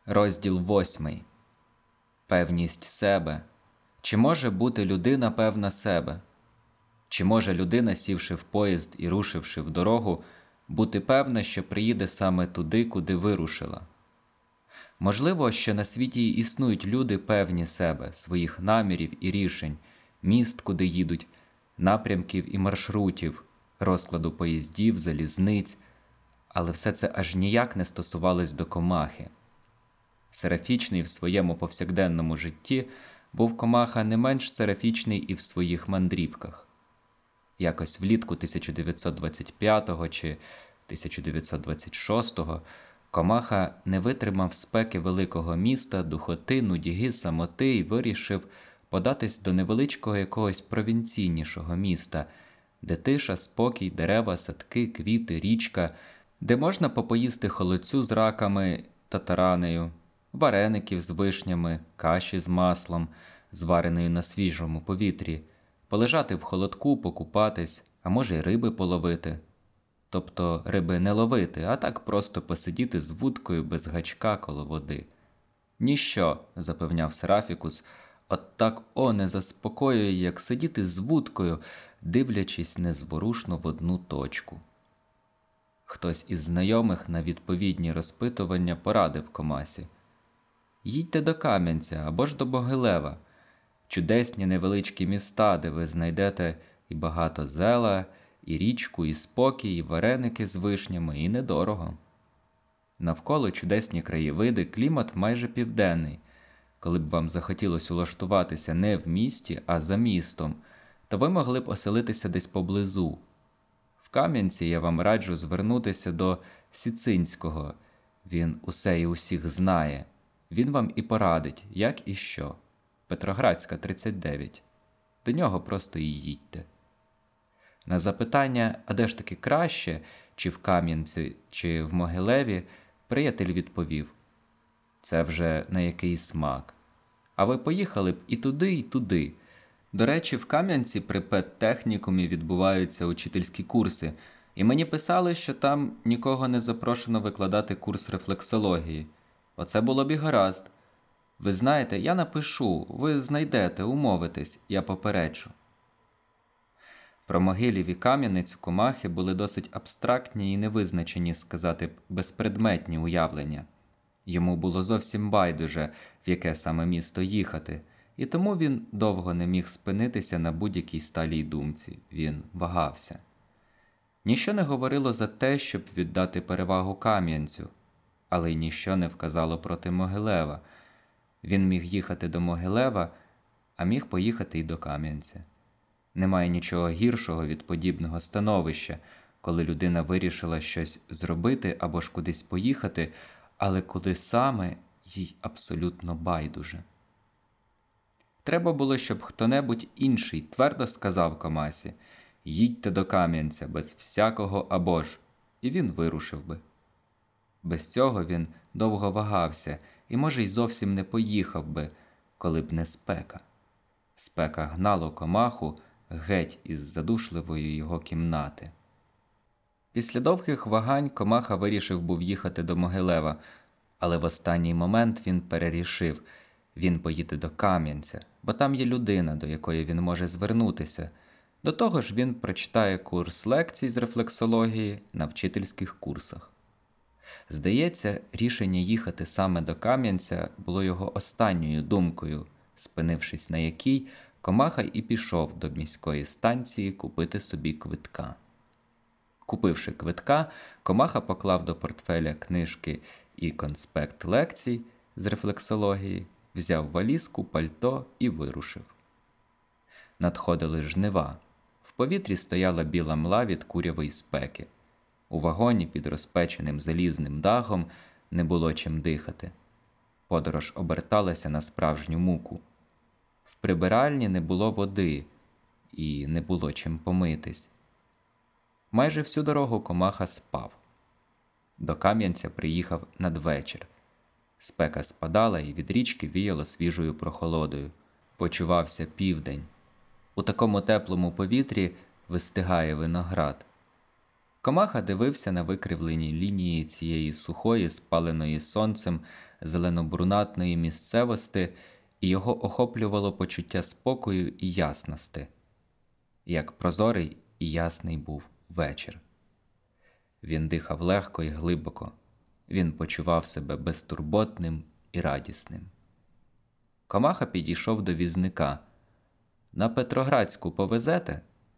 Розділ 8. Певність себе. Чи може бути людина певна себе? Чи може людина, сівши в поїзд і рушивши в дорогу, бути певна, що приїде саме туди, куди вирушила? Можливо, що на світі існують люди певні себе, своїх намірів і рішень, міст, куди їдуть, напрямків і маршрутів, розкладу поїздів, залізниць, але все це аж ніяк не стосувалось до комахи. Серафічний в своєму повсякденному житті був комаха не менш серафічний і в своїх мандрівках. Якось влітку 1925 чи 1926 комаха не витримав спеки великого міста, духоти, нудьги, самоти й вирішив податись до невеличкого якогось провінційнішого міста, де тиша, спокій, дерева, садки, квіти, річка, де можна попоїсти холодцю з раками та таранею, вареників з вишнями, каші з маслом, звареною на свіжому повітрі, полежати в холодку, покупатись, а може й риби половити. Тобто риби не ловити, а так просто посидіти з вудкою без гачка коло води. «Ніщо», – запевняв Серафікус, – «от так не заспокоює, як сидіти з вудкою, дивлячись незворушно в одну точку». Хтось із знайомих на відповідні розпитування порадив комасі: «Їдьте до Кам'янця або ж до Могилева. Чудесні невеличкі міста, де ви знайдете і багато зела, і річку, і спокій, і вареники з вишнями, і недорого. Навколо чудесні краєвиди, клімат майже південний. Коли б вам захотілося улаштуватися не в місті, а за містом, то ви могли б оселитися десь поблизу. В Кам'янці я вам раджу звернутися до Сіцинського. Він усе і усіх знає. Він вам і порадить, як і що. Петроградська, 39. До нього просто і їдьте». На запитання, а де ж таки краще, чи в Кам'янці, чи в Могилеві, приятель відповів: «Це вже на який смак. А ви поїхали б і туди, і туди. До речі, в Кам'янці при педтехнікумі відбуваються учительські курси, і мені писали, що там нікого не запрошено викладати курс рефлексології. Оце було б і гаразд. Ви знаєте, я напишу, ви знайдете, умовитесь, я попереджу». Про Могилів і Кам'янець у комахи були досить абстрактні і невизначені, сказати б, безпредметні уявлення. Йому було зовсім байдуже, в яке саме місто їхати, і тому він довго не міг спинитися на будь-якій сталій думці. Він вагався. Ніщо не говорило за те, щоб віддати перевагу Кам'янцю, але й ніщо не вказало проти Могилева. Він міг їхати до Могилева, а міг поїхати й до Кам'янця. Немає нічого гіршого від подібного становища, коли людина вирішила щось зробити або ж кудись поїхати, але куди саме їй абсолютно байдуже. Треба було, щоб хто-небудь інший твердо сказав комасі: «Їдьте до Кам'янця без всякого або ж», і він вирушив би. Без цього він довго вагався і, може, й зовсім не поїхав би, коли б не спека. Спека гнала комаху геть із задушливої його кімнати. Після довгих вагань комаха вирішив був їхати до Могилева, але в останній момент він перерішив: він поїде до Кам'янця, бо там є людина, до якої він може звернутися. До того ж він прочитає курс лекцій з рефлексології на вчительських курсах. Здається, рішення їхати саме до Кам'янця було його останньою думкою, спинившись на якій, комаха і пішов до міської станції купити собі квитка. Купивши квитка, комаха поклав до портфеля книжки і конспект лекцій з рефлексології, взяв валізку, пальто і вирушив. Надходили жнива. В повітрі стояла біла мла від курявої спеки. У вагоні під розпеченим залізним дахом не було чим дихати. Подорож оберталася на справжню муку. В прибиральні не було води і не було чим помитись. Майже всю дорогу комаха спав. До Кам'янця приїхав надвечір. Спека спадала і від річки віяло свіжою прохолодою. Почувався південь. У такому теплому повітрі вистигає виноград. Комаха дивився на викривлені лінії цієї сухої, спаленої сонцем, зелено-брунатної місцевості, і його охоплювало почуття спокою і ясності, як прозорий і ясний був вечір. Він дихав легко і глибоко, він почував себе безтурботним і радісним. Комаха підійшов до візника. «На Петроградську повезете?»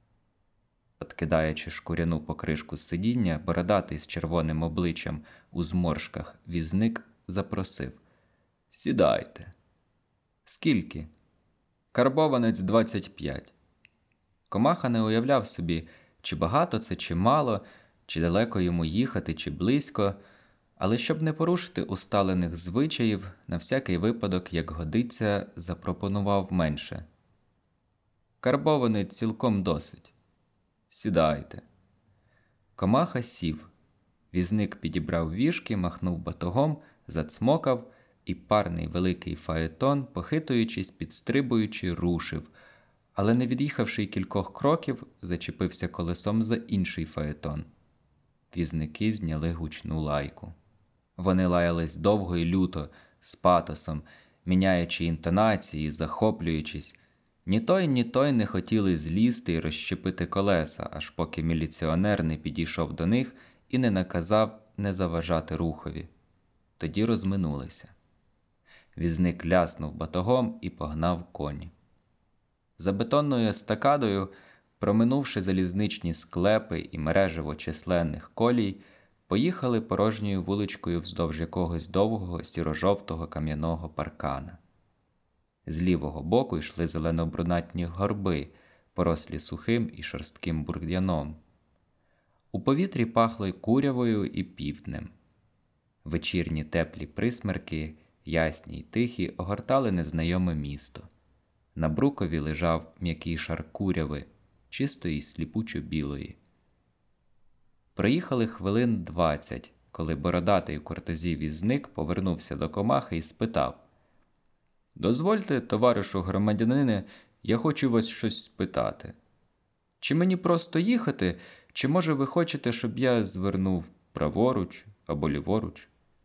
Откидаючи шкуряну покришку з сидіння, бородатий з червоним обличчям у зморшках візник запросив: «Сідайте». «Скільки?» «Карбованець 25». Комаха не уявляв собі, чи багато це, чи мало, чи далеко йому їхати, чи близько, але щоб не порушити усталених звичаїв, на всякий випадок, як годиться, запропонував менше. «Карбованець цілком досить. Сідайте». Комаха сів. Візник підібрав віжки, махнув батогом, зацмокав, і парний великий фаетон, похитуючись, підстрибуючи, рушив, але не від'їхавши й кількох кроків, зачепився колесом за інший фаетон. Візники зняли гучну лайку. Вони лаялись довго і люто, з патосом, міняючи інтонації, захоплюючись. Ні той не хотіли злізти і розщепити колеса, аж поки міліціонер не підійшов до них і не наказав не заважати рухові. Тоді розминулися. Візник ляснув батогом і погнав коні. За бетонною естакадою, проминувши залізничні склепи і мережево численних колій, поїхали порожньою вуличкою вздовж якогось довгого сіро-жовтого кам'яного паркана. З лівого боку йшли зелено-брунатні горби, порослі сухим і шорстким бур'яном. У повітрі пахло й курявою, і півднем. Вечірні теплі присмерки, ясні й тихі, огортали незнайоме місто. На брукові лежав м'який шар куряви, чистої й сліпучо-білої. Проїхали хвилин 20, коли бородатий у кортозі візник повернувся до комахи і спитав: «Дозвольте, товаришу громадянине, я хочу вас щось спитати. Чи мені просто їхати, чи, може, ви хочете, щоб я звернув праворуч або ліворуч?»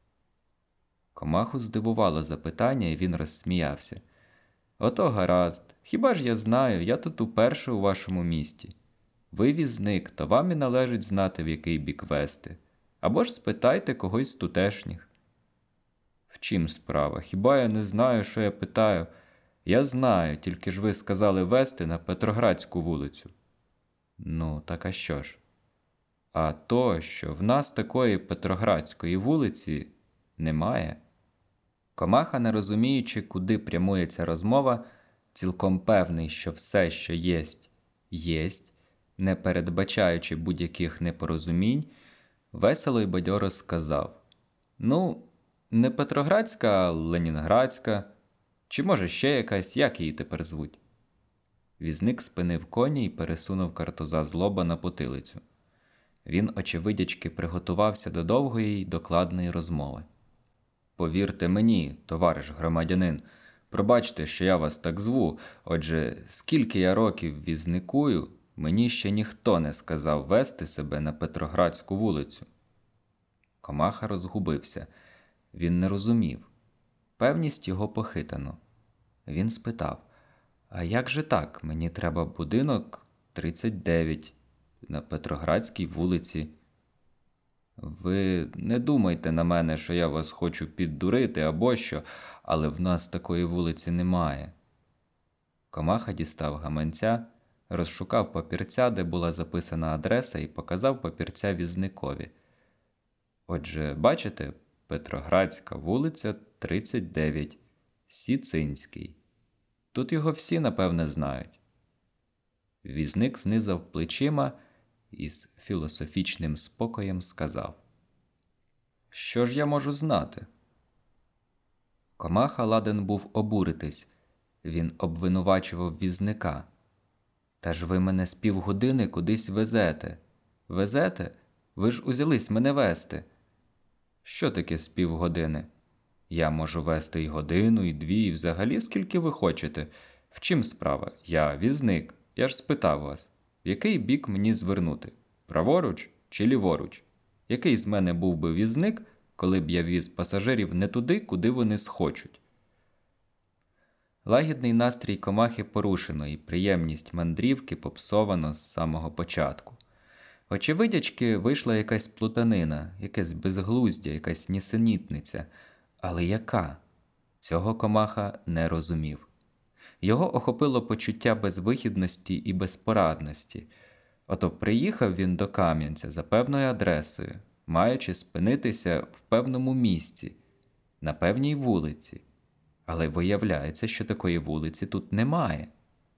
Комаху здивувало запитання, і він розсміявся. «Ото гаразд. Хіба ж я знаю, я тут уперше у вашому місті. Ви візник, то вам і належить знати, в який бік вести. Або ж спитайте когось з тутешніх». «В чим справа? Хіба я не знаю, що я питаю? Я знаю, тільки ж ви сказали вести на Петроградську вулицю». «Ну, так а що ж?» «А то, що в нас такої Петроградської вулиці немає». Комаха, не розуміючи, куди прямує ця розмова, цілком певний, що все, що єсть, не передбачаючи будь-яких непорозумінь, весело й бадьоро сказав: «Ну, не Петроградська, а Ленінградська. Чи, може, ще якась, як її тепер звуть?» Візник спинив коні і пересунув картуза з лоба на потилицю. Він, очевидячки, приготувався до довгої й докладної розмови. «Повірте мені, товариш громадянин, пробачте, що я вас так зву, отже, скільки я років візникую, мені ще ніхто не сказав вести себе на Петроградську вулицю». Комаха розгубився. Він не розумів. Певність його похитано. Він спитав: «А як же так? Мені треба будинок 39 на Петроградській вулиці». «Ви не думайте на мене, що я вас хочу піддурити або що, але в нас такої вулиці немає». Комаха дістав гаманця, розшукав папірця, де була записана адреса, і показав папірця візникові. «Отже, бачите, Петроградська вулиця, 39, Сіцинський. Тут його всі, напевне, знають». Візник знизав плечима і з філософічним спокоєм сказав: «Що ж я можу знати?» Комаха ладен був обуритись. Він обвинувачував візника. «Та ж ви мене з півгодини кудись везете. Везете? Ви ж узялись мене вести». «Що таке з півгодини? Я можу вести і годину, і дві, і взагалі скільки ви хочете. В чим справа? Я візник. Я ж спитав вас, в який бік мені звернути? Праворуч чи ліворуч? Який з мене був би візник, коли б я віз пасажирів не туди, куди вони схочуть? Лагідний настрій комахи порушено, і приємність мандрівки попсовано з самого початку. Очевидячки, вийшла якась плутанина, якесь безглуздя, якась нісенітниця. Але яка? Цього комаха не розумів. Його охопило почуття безвихідності і безпорадності. Ото приїхав він до Кам'янця за певною адресою, маючи спинитися в певному місці, на певній вулиці. Але виявляється, що такої вулиці тут немає.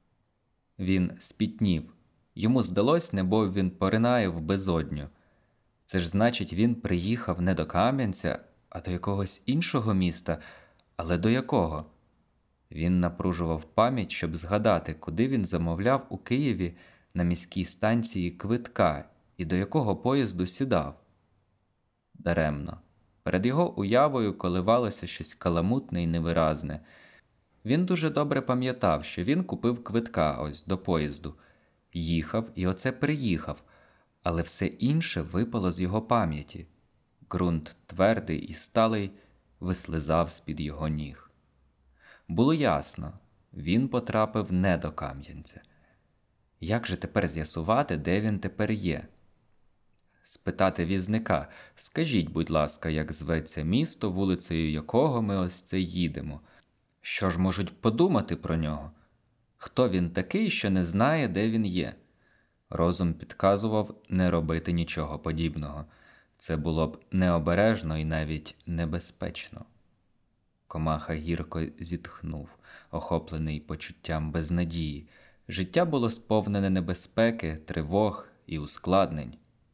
Він спітнів. Йому здалось, немов він поринає в безодню. Це ж значить, він приїхав не до Кам'янця, а до якогось іншого міста. Але до якого? Він напружував пам'ять, щоб згадати, куди він замовляв у Києві на міській станції квитка і до якого поїзду сідав. Даремно. Перед його уявою коливалося щось каламутне і невиразне. Він дуже добре пам'ятав, що він купив квитка ось до поїзду. Їхав і оце приїхав, але все інше випало з його пам'яті. Ґрунт твердий і сталий вислизав з-під його ніг. Було ясно, він потрапив не до Кам'янця. Як же тепер з'ясувати, де він тепер є? Спитати візника: скажіть, будь ласка, як зветься місто, вулицею якого ми ось це їдемо? Що ж можуть подумати про нього? Хто він такий, що не знає, де він є? Розум підказував не робити нічого подібного. Це було б необережно і навіть небезпечно. Комаха гірко зітхнув, охоплений почуттям безнадії. Життя було сповнене небезпеки, тривог і ускладнень.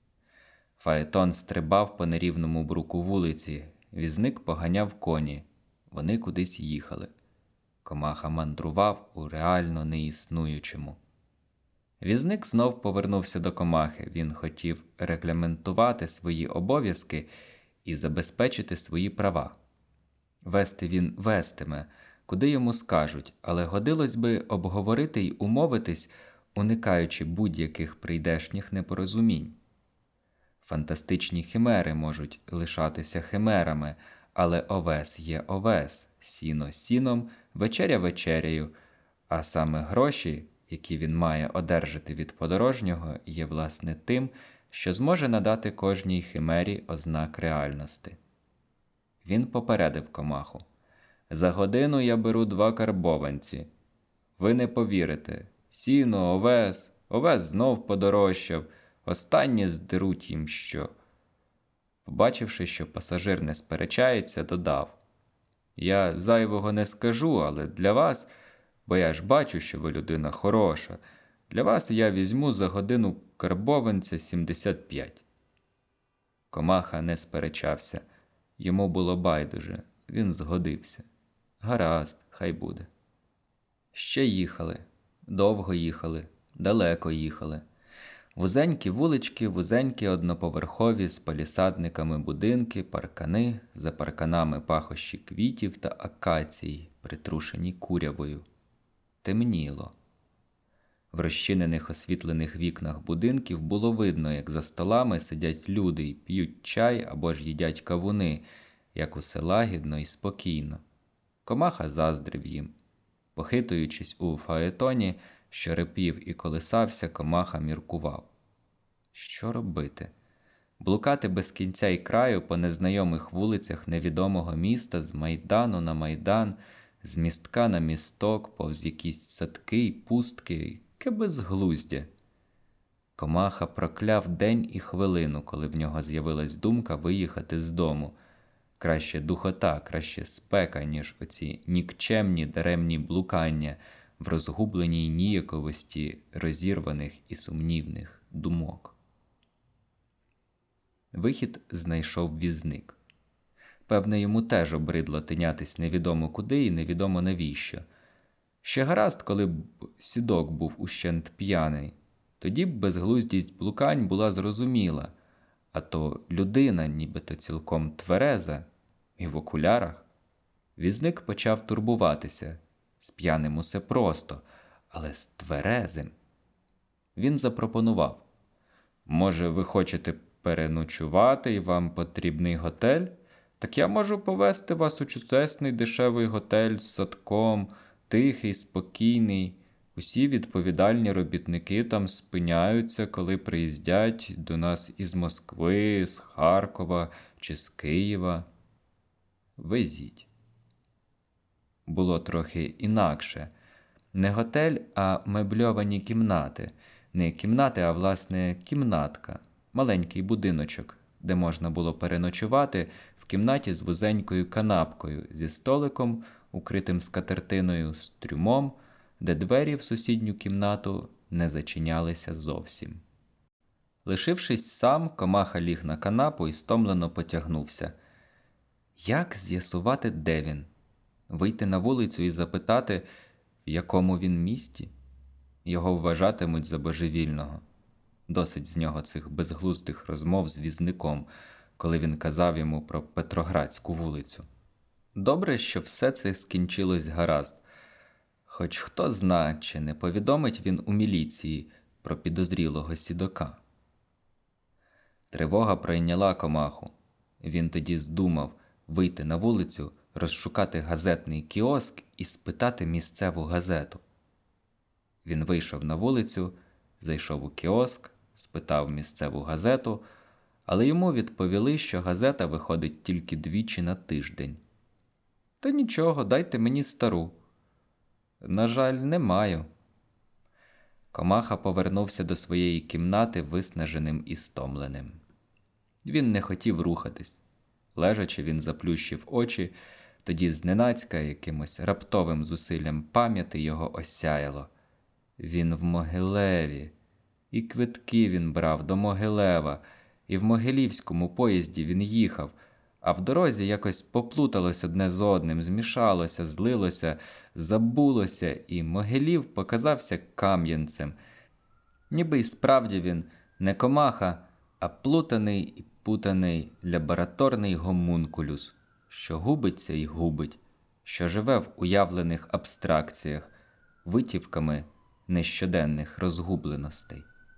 Фаетон стрибав по нерівному бруку вулиці, візник поганяв коні, вони кудись їхали. Комаха мандрував у реально неіснуючому. Візник знов повернувся до комахи, він хотів регламентувати свої обов'язки і забезпечити свої права. Вести він вестиме, куди йому скажуть, але годилось би обговорити й умовитись, уникаючи будь-яких прийдешніх непорозумінь. Фантастичні химери можуть лишатися химерами, але овес є овес, сіно сіном, вечеря вечерею, а саме гроші, які він має одержати від подорожнього, є власне тим, що зможе надати кожній химері ознак реальності. Він попередив комаху: «За годину я беру 2 карбованці. Ви не повірите. Сіно, овес знов подорожчав. Останнє здеруть їм що». Побачивши, що пасажир не сперечається, додав: «Я зайвого не скажу, але для вас, бо я ж бачу, що ви людина хороша, для вас я візьму за годину карбованця 75». Комаха не сперечався. Йому було байдуже. Він згодився. Гаразд, хай буде. Ще їхали. Довго їхали. Далеко їхали. Вузенькі вулички, вузенькі одноповерхові з палісадниками будинки, паркани, за парканами пахощі квітів та акацій, притрушені курявою. Темніло. В розчинених освітлених вікнах будинків було видно, як за столами сидять люди і п'ють чай або ж їдять кавуни, як усе лагідно і спокійно. Комаха заздрив їм. Похитуючись у фаетоні, що репів і колисався, комаха міркував. Що робити? Блукати без кінця й краю по незнайомих вулицях невідомого міста з майдану на майдан, з містка на місток, повз якісь садки й пустки, яке безглуздя. Комаха прокляв день і хвилину, коли в нього з'явилась думка виїхати з дому. Краще духота, краще спека, ніж оці нікчемні даремні блукання в розгубленій ніяковості розірваних і сумнівних думок. Вихід знайшов візник. Певне, йому теж обридло тинятись невідомо куди і невідомо навіщо. Ще гаразд, коли б сідок був ущент п'яний. Тоді б безглуздість блукань була зрозуміла, а то людина нібито цілком твереза і в окулярах. Візник почав турбуватися. З п'яним усе просто, але з тверезим. Він запропонував: «Може, ви хочете переночувати і вам потрібний готель, так я можу повезти вас у чудесний дешевий готель з садком, тихий, спокійний. Усі відповідальні робітники там спиняються, коли приїздять до нас із Москви, з Харкова чи з Києва. Везіть. Було трохи інакше. Не готель, а мебльовані кімнати. Не кімнати, а, власне, кімнатка. Маленький будиночок, де можна було переночувати в кімнаті з вузенькою канапкою, зі столиком, укритим скатертиною, з трюмом, де двері в сусідню кімнату не зачинялися зовсім. Лишившись сам, Комаха ліг на канапу і стомлено потягнувся. Як з'ясувати, де він? Вийти на вулицю і запитати, в якому він місті? Його вважатимуть за божевільного. Досить з нього цих безглуздих розмов з візником, коли він казав йому про Петроградську вулицю. Добре, що все це скінчилось гаразд. Хоч хто зна, чи не повідомить він у міліції про підозрілого сідока. Тривога пройняла Комаху. Він тоді здумав вийти на вулицю, розшукати газетний кіоск і спитати місцеву газету. Він вийшов на вулицю, зайшов у кіоск, спитав місцеву газету, але йому відповіли, що газета виходить тільки двічі на тиждень. «Та нічого, дайте мені стару». «На жаль, не маю». Комаха повернувся до своєї кімнати виснаженим і стомленим. Він не хотів рухатись. Лежачи, він заплющив очі, тоді зненацька якимось раптовим зусиллям пам'яті його осяяло. Він в Могилеві. І квитки він брав до Могилева, і в Могилівському поїзді він їхав, а в дорозі якось поплуталось одне з одним, змішалося, злилося, забулося, і Могилів показався Кам'янцем. Ніби й справді він не Комаха, а плутаний і путаний лабораторний гомункулюс, що губиться і губить, що живе в уявлених абстракціях, витівками нещоденних розгубленостей.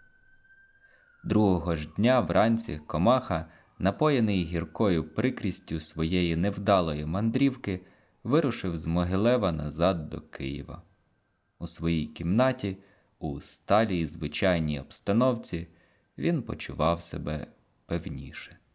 Другого ж дня вранці Комаха, напоєний гіркою прикрістю своєї невдалої мандрівки, вирушив з Могилева назад до Києва. У своїй кімнаті, у сталій звичайній обстановці, він почував себе певніше.